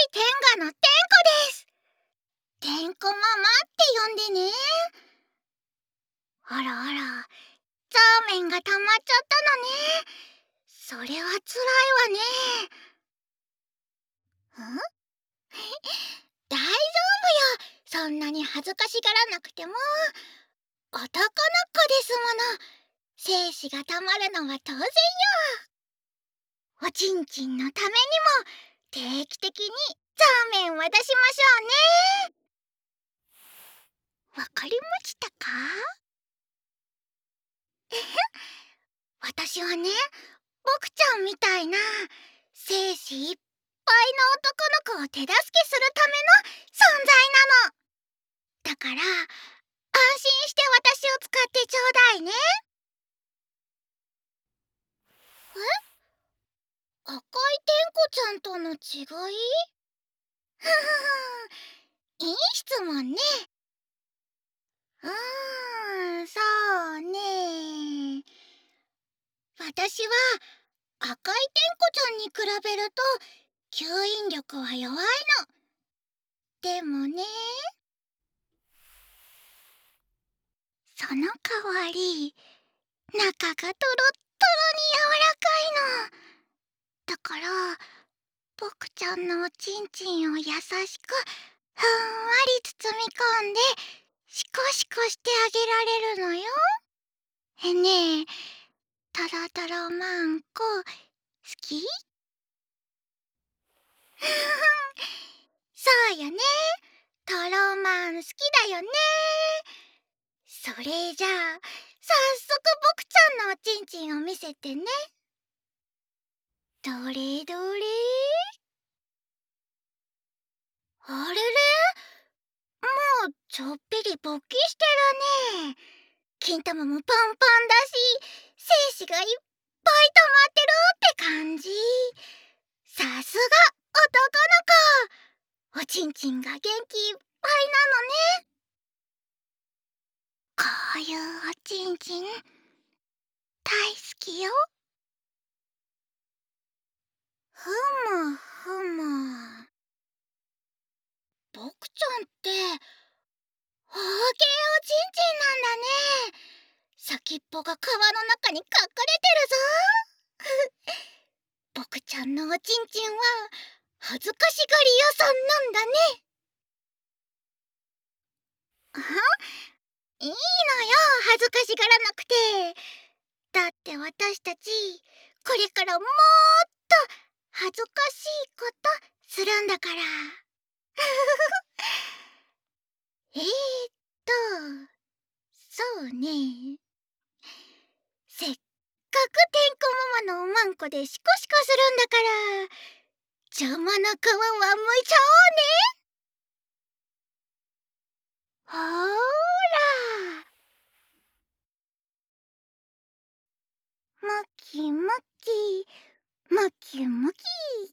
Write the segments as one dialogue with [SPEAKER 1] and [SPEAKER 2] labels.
[SPEAKER 1] 天下の天子です。天子ママって呼んでね。あらあら、ザーメンが溜まっちゃったのね。それはつらいわね。大丈夫よ。そんなに恥ずかしがらなくても。男の子ですもの。精子が溜まるのは当然よ。おちんちんのためにも定期的にザーメンは出しましょうね。わかりましたか？私はね、僕ちゃんみたいな精子いっぱいの男の子を手助けするための存在なの。だから安心して私を使ってちょうだいね。赤い天子ちゃんとの違い？ふふふ、いい質問ね。そうね。私は赤い天子ちゃんに比べると吸引力は弱いの。でもね、その代わり中がトロットロに柔らかいの。だから僕ちゃんのおちんちんを優しくふんわり包み込んでシコシコしてあげられるのよ。ねえ、トロトロマンコ好き？そうよね。トロマン好きだよね。それじゃあ早速僕ちゃんのおちんちんを見せてね。どれどれ？あれれ？もうちょっぴり勃起してるね。金玉もパンパンだし、精子がいっぱい溜まってるって感じ。さすが男の子。おちんちんが元気いっぱいなのね。こういうおちんちん大好きよ。ふむふむ。僕ちゃんって大きいおちんちんなんだね。先っぽが皮の中に隠れてるぞ。僕ちゃんのおちんちんは恥ずかしがり屋さんなんだね。いいのよ、恥ずかしがらなくて。だって私たちこれからもっと恥ずかしいことするんだから。えーっとそうね。せっかくてんこママのおまんこでシコシコするんだから邪魔な皮はむいちゃおうね。ほーら、むきむきむきむき。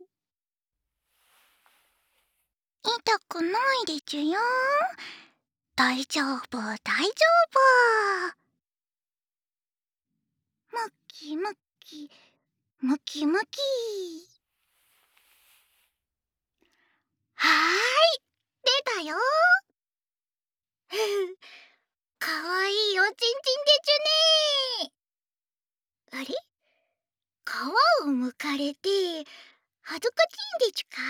[SPEAKER 1] 痛くないでちゅよ。大丈夫大丈夫。むきむきむきむき。はーい、出たよ。ふふ、かわいいおちんちんでちゅね。あれ、皮をむかれて恥ずかしいんでちゅか？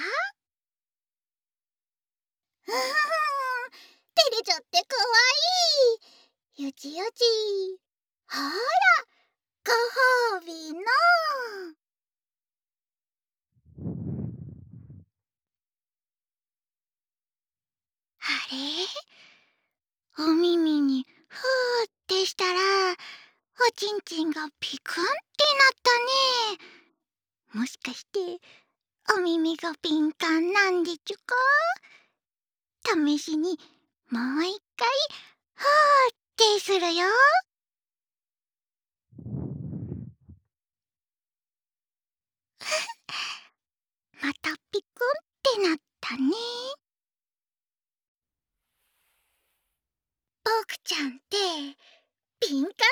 [SPEAKER 1] ふふふん、照れちゃってかわいい。よちよち。ほら、ご褒美の。あれ、お耳にふーってしたらおちんちんがピクンってなったね。もしかしてお耳が敏感なんでちゅか？試しにもう一回ふーってするよ。またピクンってなったね。僕ちゃんって敏感ちゃんなんだ。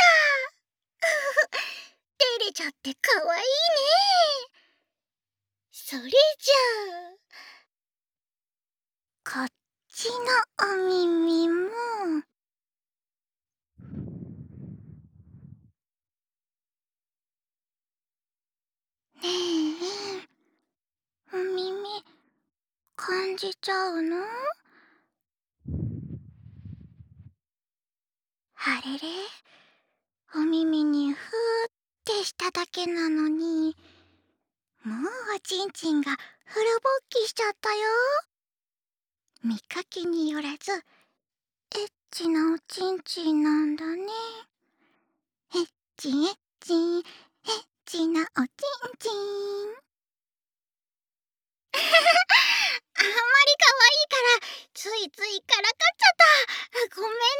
[SPEAKER 1] 照れちゃってかわいいね。 それじゃあこっちのお耳もねえ、お耳感じちゃうの？あれれ、お耳にふーってしただけなのに、もうおちんちんがフル勃起しちゃったよ。見かけによらずエッチなおちんちんなんだね。エッチエッチエッチなおちんちん。あんまり可愛いからついついからかっちゃった。ごめんね。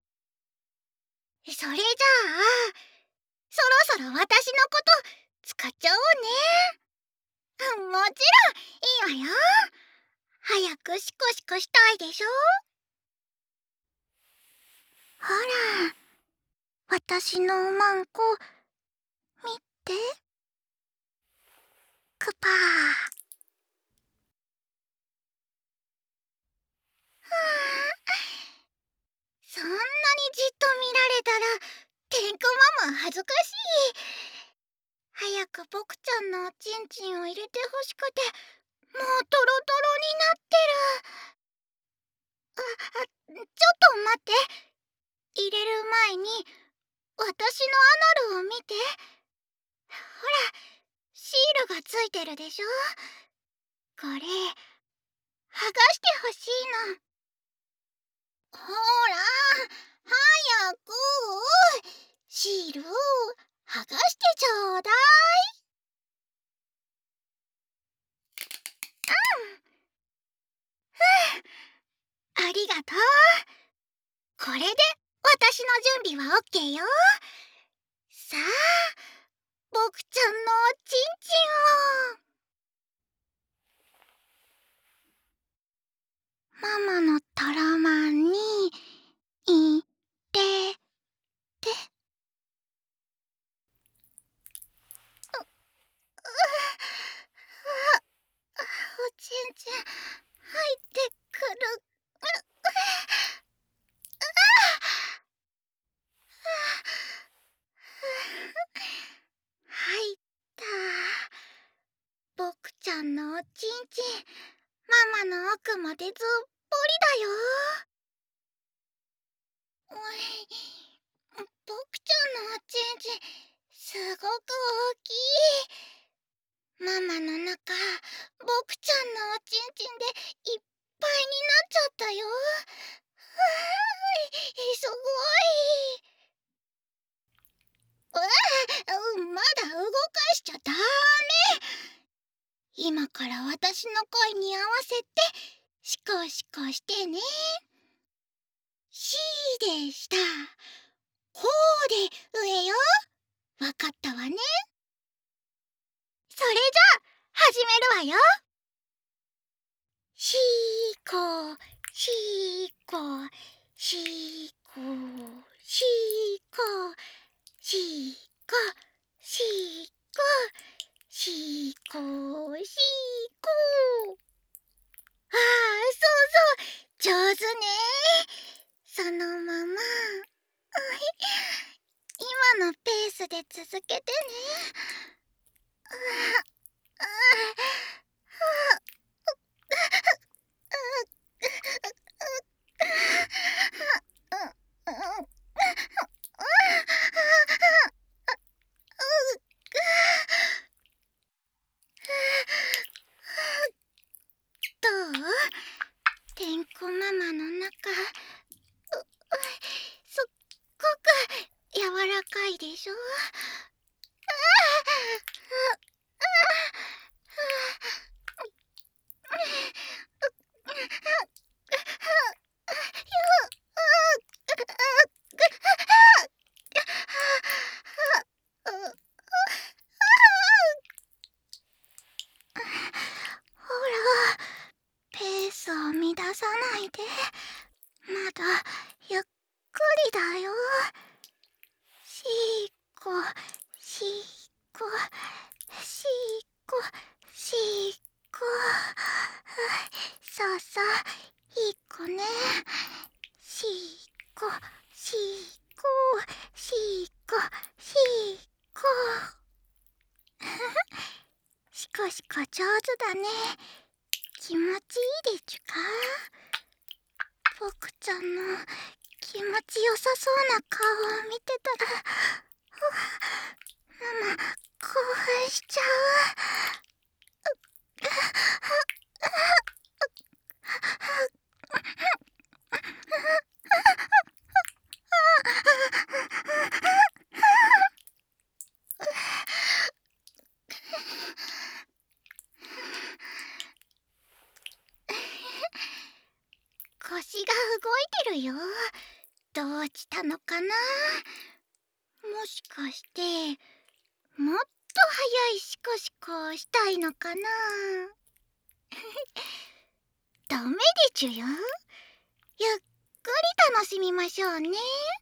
[SPEAKER 1] それじゃあそろそろ私のこと使っちゃおうね。もちろんいいわよ。早くシコシコしたいでしょ。ほら、私のおまんこ見て。クパー。そんなにじっと見られたらてんこママ恥ずかしい。早く僕ちゃんのおちんちんを入れてほしくてもうトロトロになってる。ちょっと待って。入れる前に私のアナルを見て。ほら、シールがついてるでしょ。これ剥がしてほしいの。ほら、早くシールを剥がしてちょうだい。ありがとう。これで私の準備はオッケーよ。さあ、僕ちゃんのおちんちんをママのトロマンに入れて。おちんちん入ってくる。入った。僕ちゃんのおちんちんママの奥までずっぽりだよ。おい、僕ちゃんのおちんちんすごく大きい。ママの中僕ちゃんのおちんちんでいっぱいになっちゃったよ。すごい。まだ動かしちゃダメ。今から私の声に合わせてシコシコしてね。シーで下、コーで上よ。わかったわね。それじゃあ始めるわよ。シーコーシーコーシーコーシーコーシーコーシーコーシーコーシーコー。ああ、そうそう、上手ね。そのまま今のペースで続けてね。どう？てんこママの中すっごく柔らかいでしょ。ほら、ペースを乱さないで。まだゆっくりだよ。シーコシーコシーコシしっこ。そうそう、いい子ね。しっこ、しっこ、しっこ、しっこ。しこしこ上手だね。気持ちいいでちゅか？僕ちゃんの気持ちよさそうな顔を見てたら、ママ興奮しちゃう。腰が動いてるよ。どうしたのかな？もしかしてもっと早いシコシコをしたいのかな？ダメでちゅよ。ゆっくり楽しみましょうね。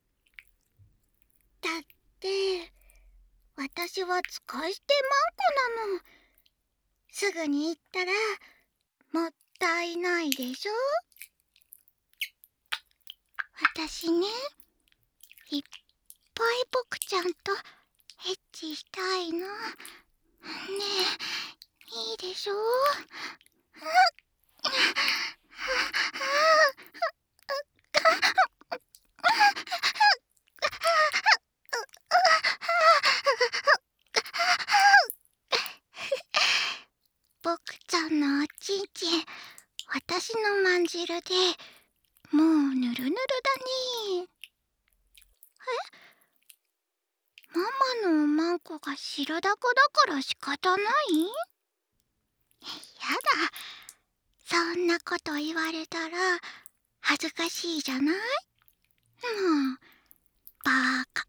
[SPEAKER 1] だって私は使い捨てマンコなの。すぐに行ったらもったいないでしょ。私ね、いっぱい僕ちゃんとエッチしたいの。ねえ、いいでしょ？僕ちゃんのおちんちん、私のまんじるでもうぬるぬるだね。ママのおまんこが白だこだから仕方ない？やだ、そんなこと言われたら恥ずかしいじゃない？もうバーカ。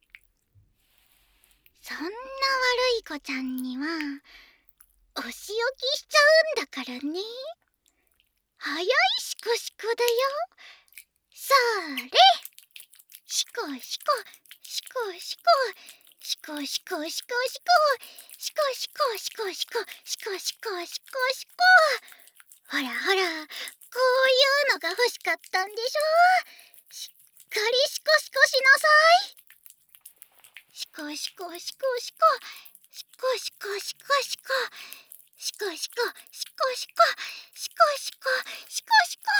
[SPEAKER 1] そんな悪い子ちゃんにはお仕置きしちゃうんだからね。早いシコシコだよ。それ、シコシコシコシコシコシコシコシコシコシコシコシコシコシコシコシコ。ほらほら、こういうのが欲しかったんでしょ。しっかりシコシコしなさい。シコシコシコシコシコシコシコシコシコシコシコシコシコシコシコシコシコ。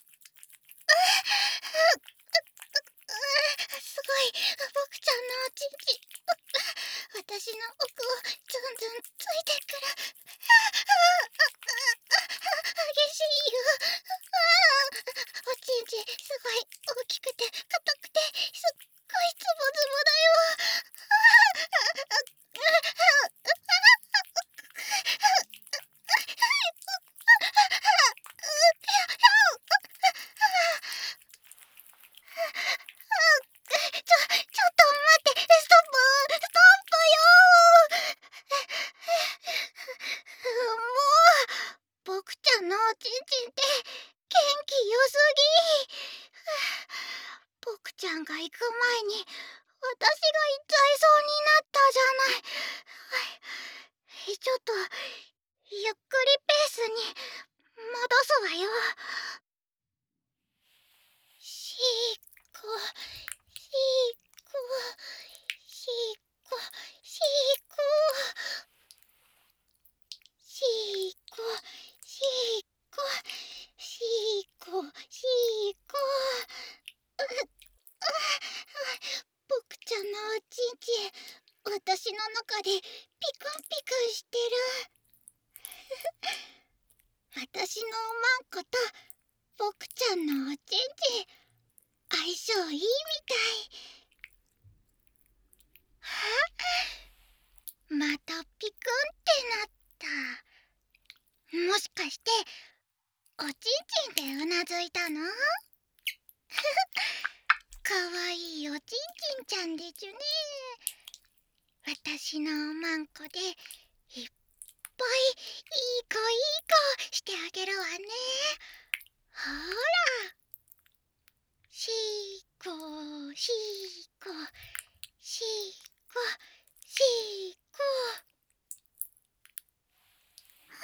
[SPEAKER 1] すごい、僕ちゃんのおちんちん私の奥をずんずんついてくる。激しいよ。おちんちんすごい大きくて硬くてすっごいズボズボだよ。ちょっと待って、ストップストップよ。もう僕ちゃんのおちんちんって元気よすぎ。僕ちゃんが行く前に私が行っちゃいそうになったじゃない。ちょっとゆっくりペースに戻すわよ。しっこしっこしっこしっこしっこしっこしっこしっこ。僕ちゃんのおちんちん、私の中でピクンピクンしてる。私のおまんこと僕ちゃんのおちんちん、相性いいみたい。またピクンってなった。もしかしておちんちんでうなずいたの？かわいいおちんちんちゃんでちゅね。私のおまんこでいっぱいいい子いい子してあげるわね。ほら、しーこしーこしーこしーこ。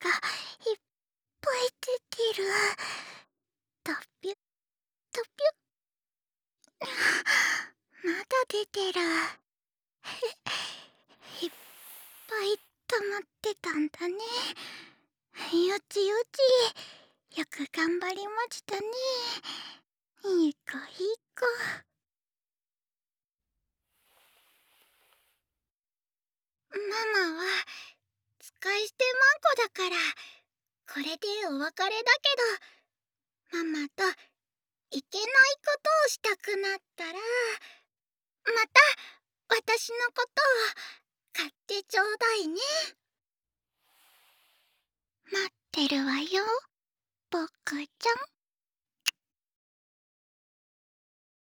[SPEAKER 1] いっぱい出てる。とぴゅとぴゅまだ出てる。いっぱい溜まってたんだね。よちよち、よく頑張りましたね。いい子いい子。ママは使い捨てマンコだから、これでお別れだけど、ママといけないことをしたくなったら、また私のことを買ってちょうだいね。待ってるわよ、僕ちゃん。